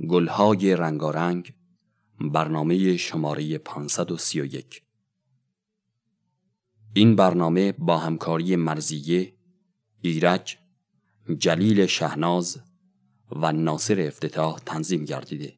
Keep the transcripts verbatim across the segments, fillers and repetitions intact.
گلهای رنگارنگ، برنامه شماره پانصد و سی و یک. این برنامه با همکاری مرضیه، ایرج، جلیل شهناز و ناصر افتتاح تنظیم گردیده.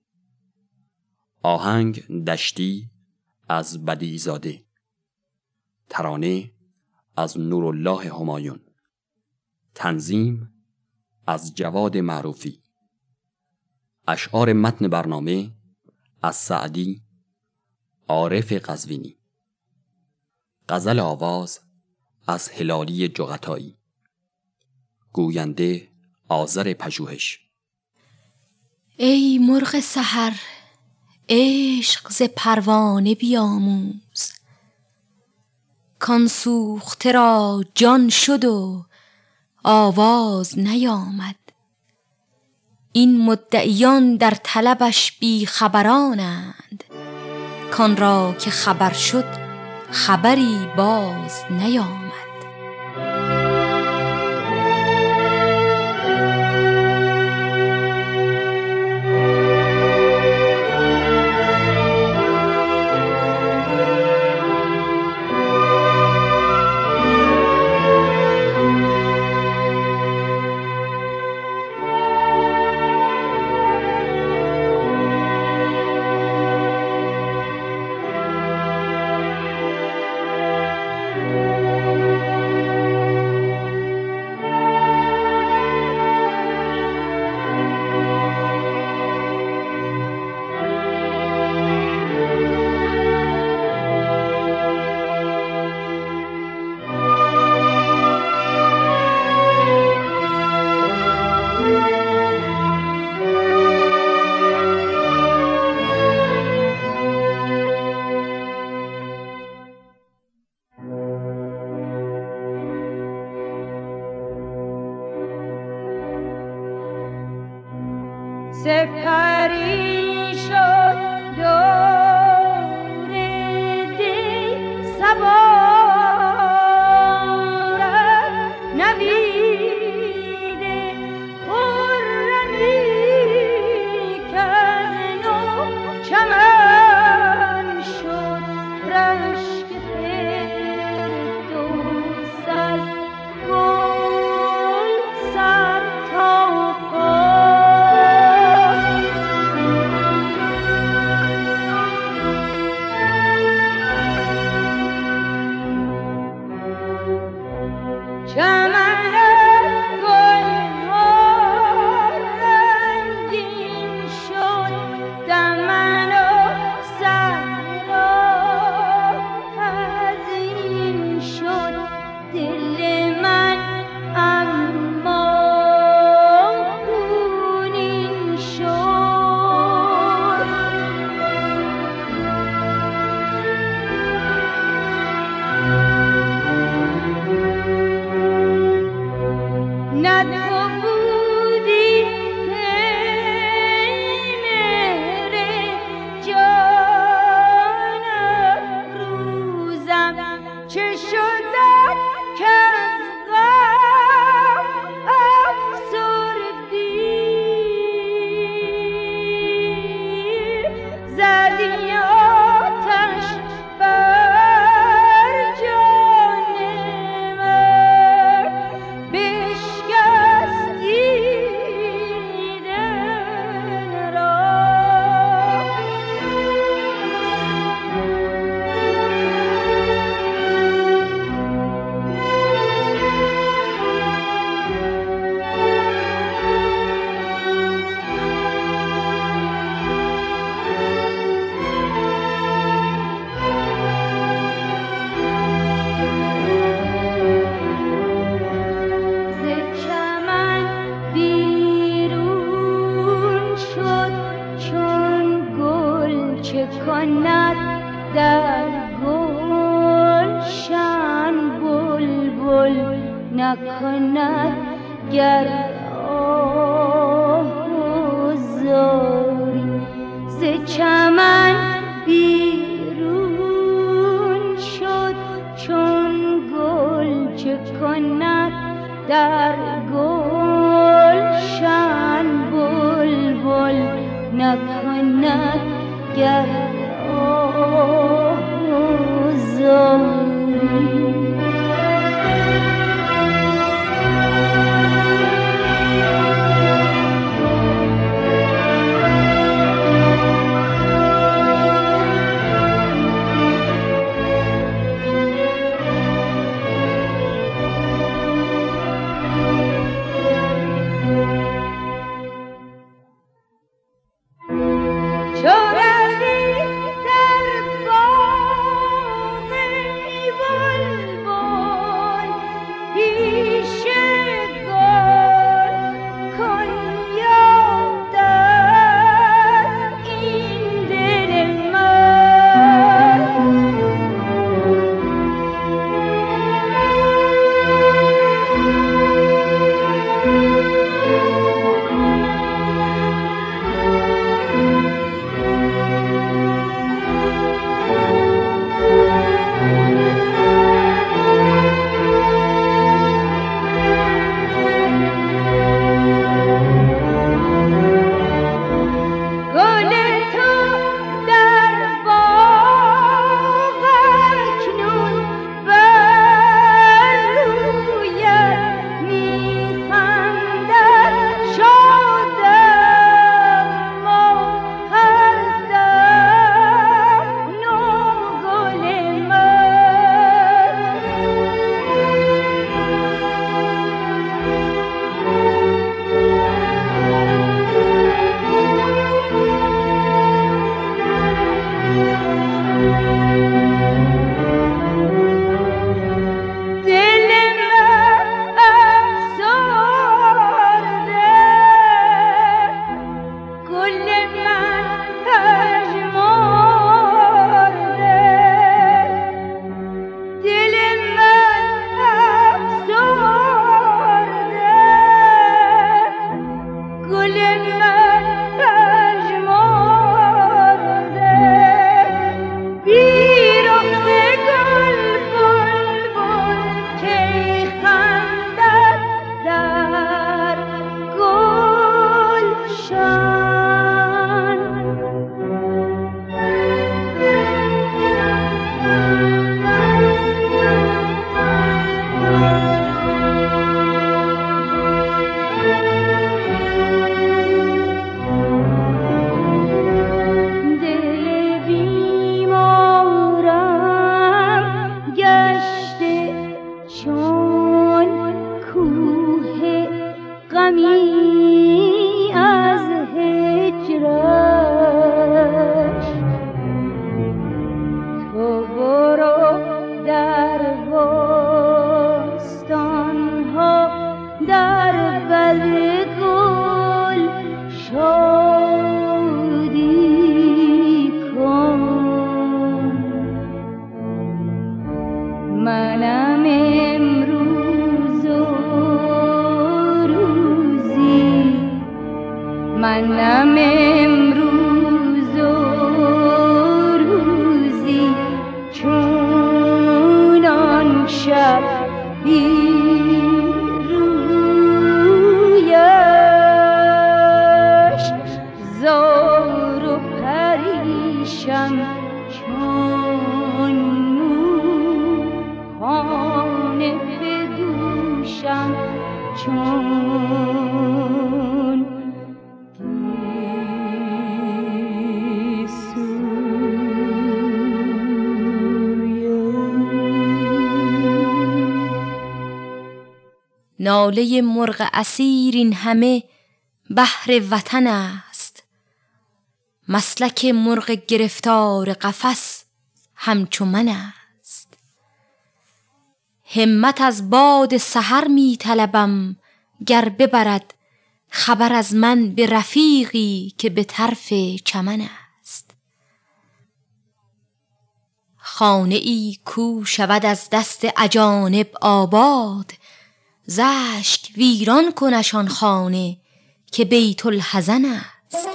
آهنگ دشتی از بدیعی‌زاده، ترانه از نورالله همایون، تنظیم از جواد معروفی. اشعار متن برنامه از سعدی، عارف قزوینی. غزل آواز از هلالی جغتایی. گوینده آذر پژوهش. ای مرغ سحر، عشق ز پروانه بیاموز، کان سوخته را جان شد و آواز نیامد. این مدعیان در طلبش بی خبرانند، کان را که خبر شد خبری باز نیامد. سپری شد دور دل سوارت، نوید خرمی کز نو چمن شد. رشک فردوس از گل سر تا پا، چمن گل‌ها رنگین شد، دمن و صحرا حزین شد. دل من اما خونین شد. نه تو بودی که مهر جان افروزم، چه شدت کز غم افسردی. زدی آتش بر جان من، بشکستی دل را. ز چمن بیرون شد چون گل، چه کند در گلشن بلبل، نکند گر آه و زاری. ز چمن بیرون شد چون گل، چه کند در گلشن بلبل، نکند گر آزاری. منم امروز و روزی، منم امروز و روزی، چون آن شب رویش زار و پریشم، چون مو خانه بدوشم، چون ناله مرغ اسیر این همه بهر وطن است، مسلک مرغ گرفتار قفس همچو من است. همت از باد سحر می طلبم گر ببرد خبر از من به رفیقی که به طرف چمن است. خانه ای کو شود از دست اجانب آباد، زشک ویران کنشان خانه که بیت الحزن است.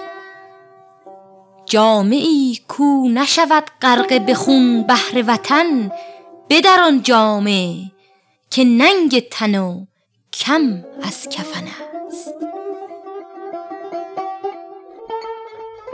جامعی کو نشود غرق به خون بهر وطن، بدر آن جامه که ننگ تن و کم از کفن است.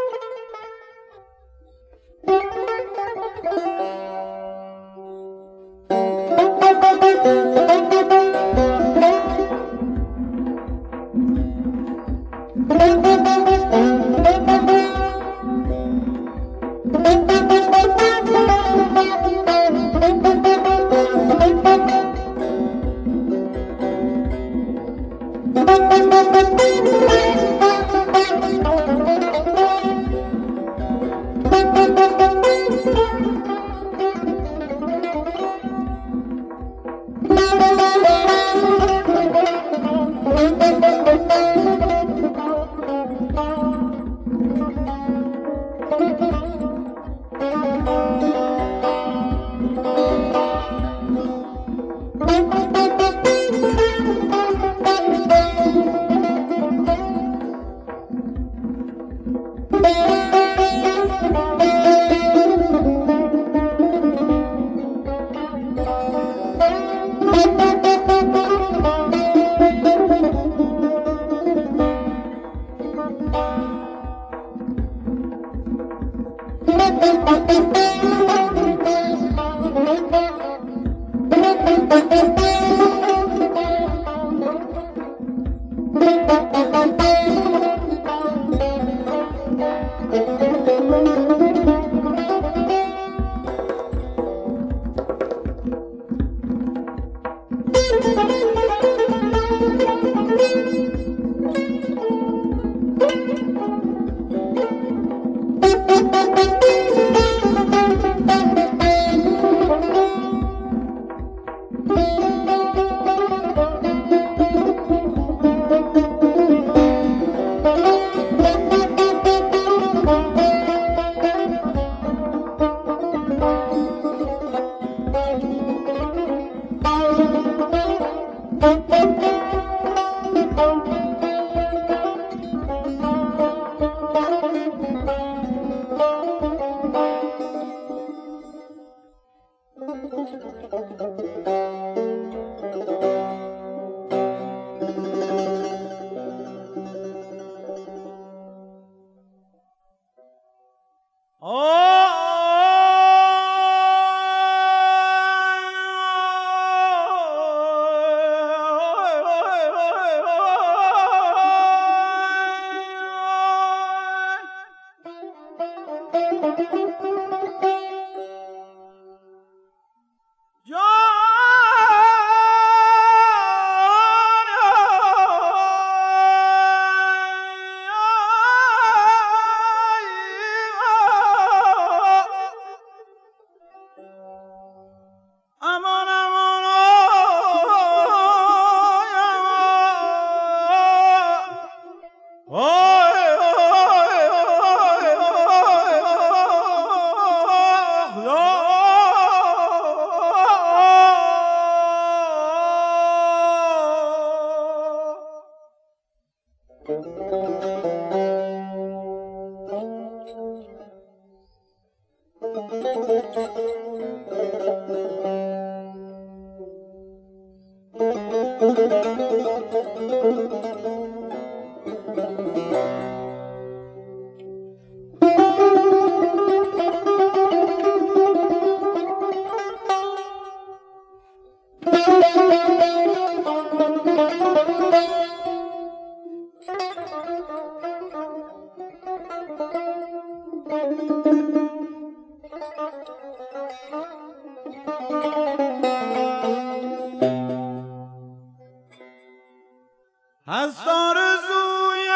هست آرزوی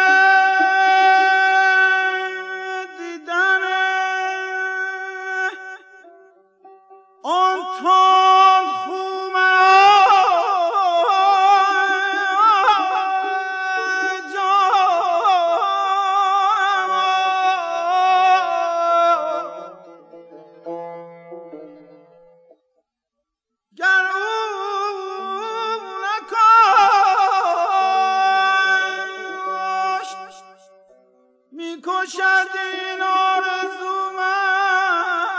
دیدن آن تند خو مرا میکشد این آرزو من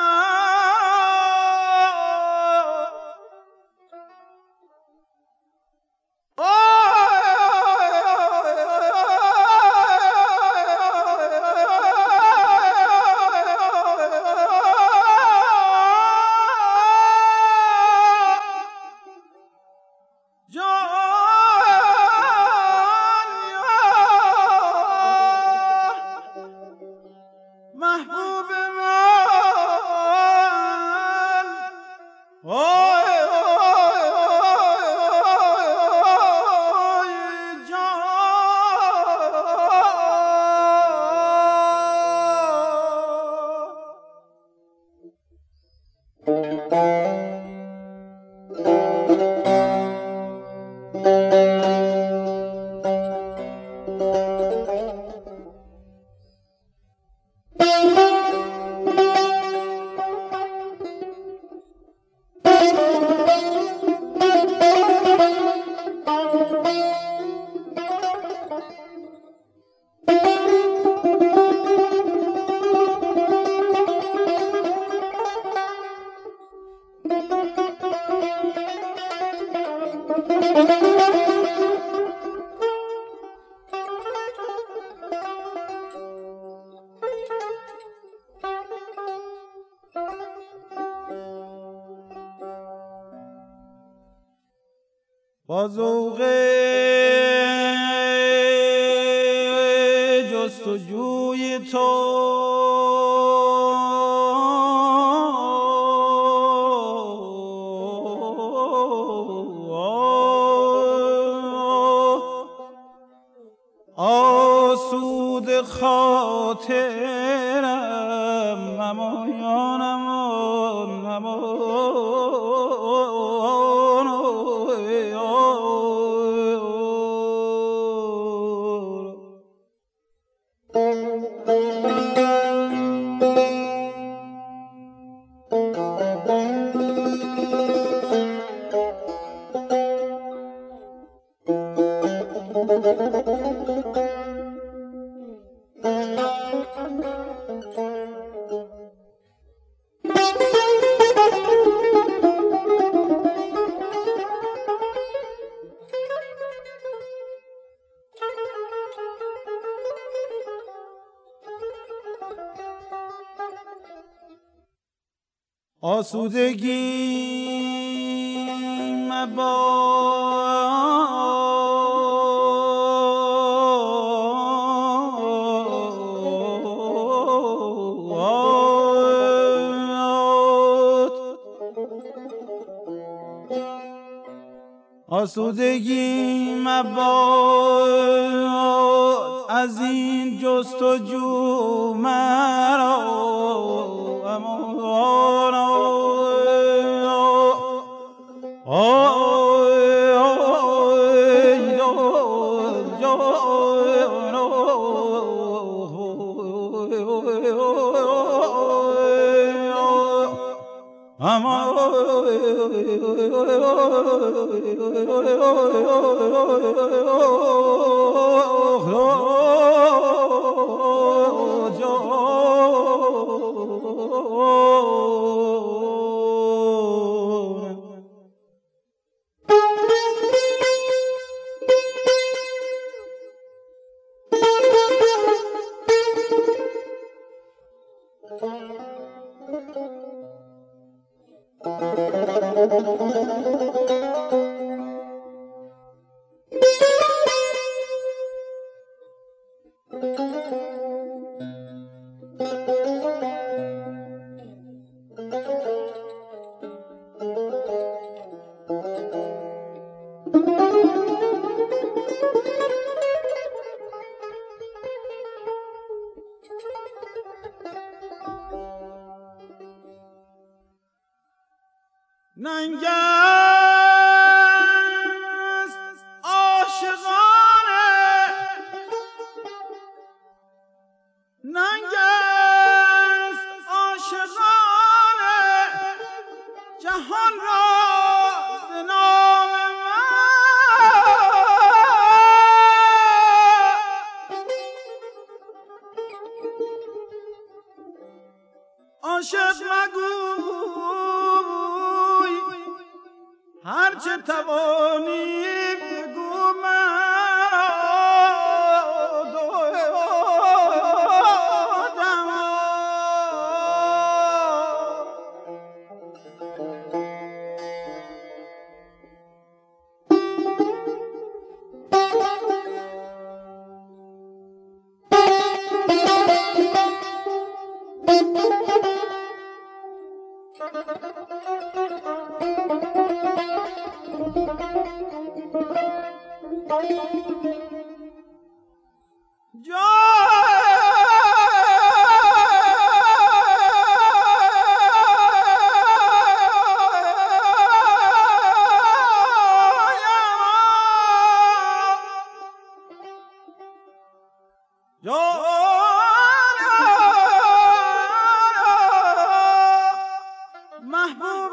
جان با ذوق جستجوی تو آسود خاطرم نمایانم نمایانم آسودگی مباد آسودگی مباد از این جستجو مرا امان ننگ است عاشقانه ننگ است عاشقانه جهان را ز نام من عاشق مگوی هرچه توانی بگو مرا دادم محبوب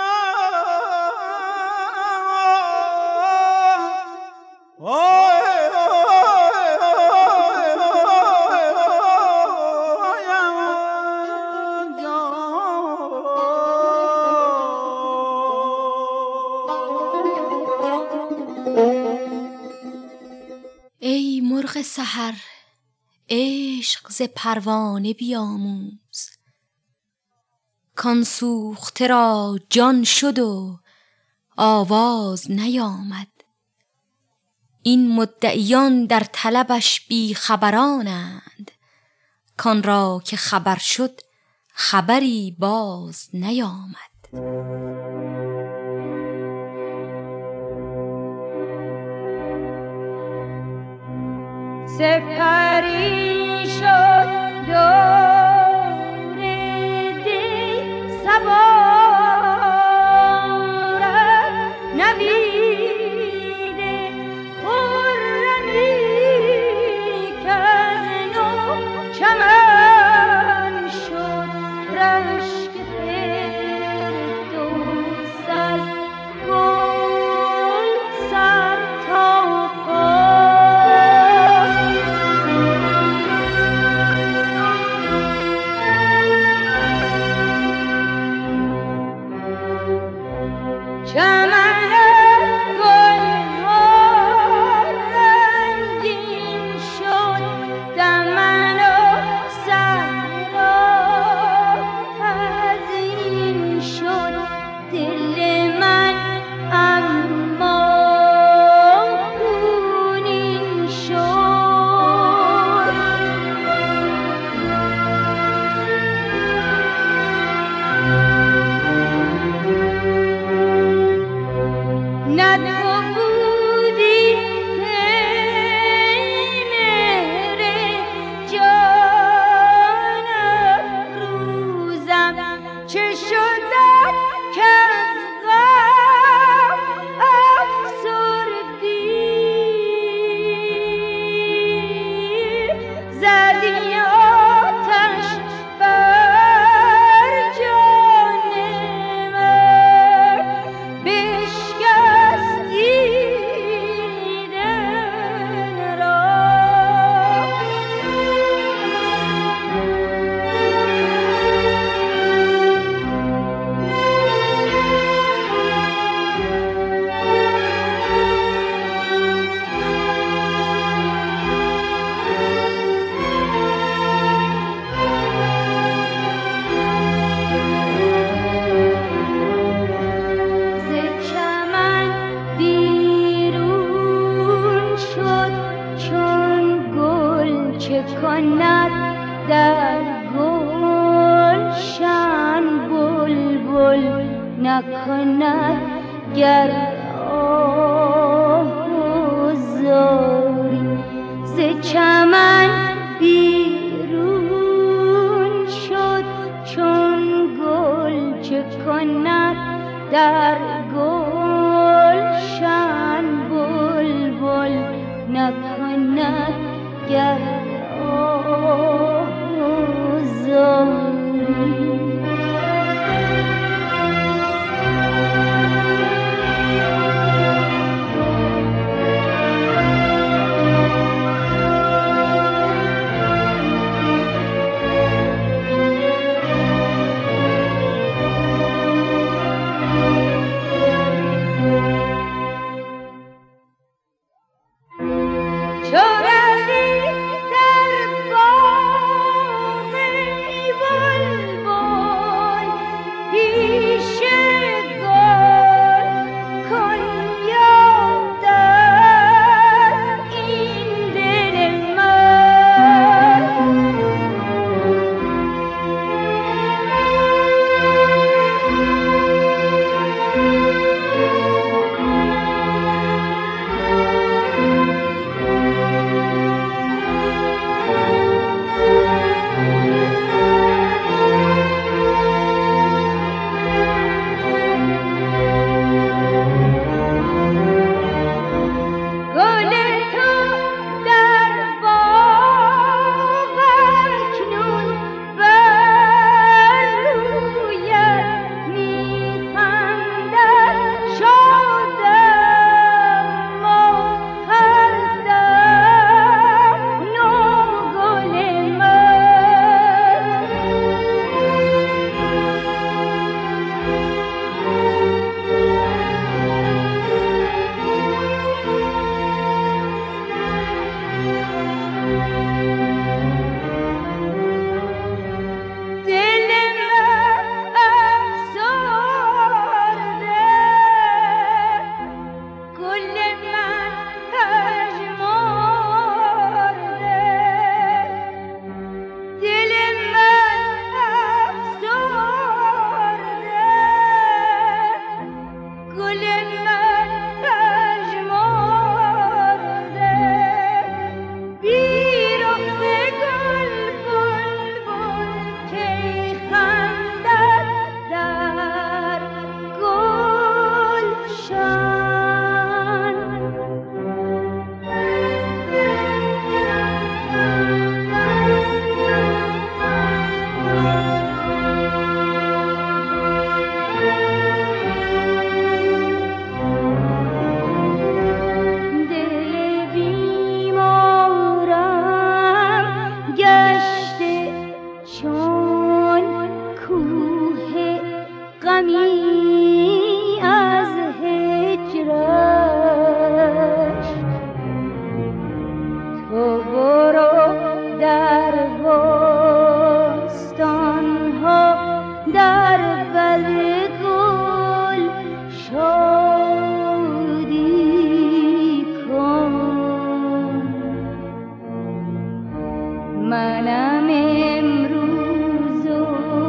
ای مرغ سحر عشق ز پروانه بیاموز کان سوخته را جان شد و آواز نیامد این مدعیان در طلبش بی خبرانند، کان را که خبر شد خبری باز نیامد. سپری شد دور دی سوارت، نوید خرمی کز نو چمن شد، رشک فردوس از گل سر تا چمن گل‌ها رنگین شد، دمن و صحرا حزین شد، دل من اما خونین شد. نه تو بودی مهر جان افروزم، چه شدت کز غم افسردی، زدی آتش بر جان من، بشکستی دل را. ز چمن بیرون شد چون گل، چه کند در گلشن بلبل، نکند گر آه و زاری. ز چمن بیرون شد چون گل، چه کند در گلشن بلبل، نکند گر آه و زاری. بستانها در بر گل شادی کن. منم امروز و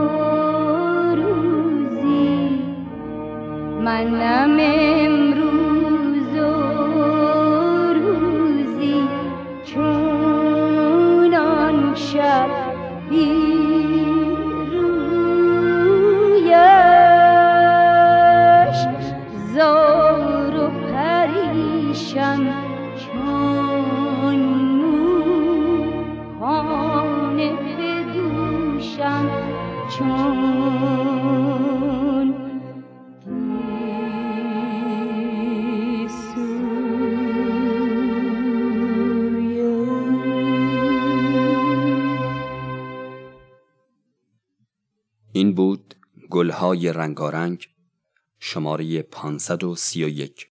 روزی، منم امروز و روزی، چون آن شب پیرویش زار و پریشم چون مو، خانه بدوشم چون این بود گلهای رنگارنگ شماره پانصد و سی و یک.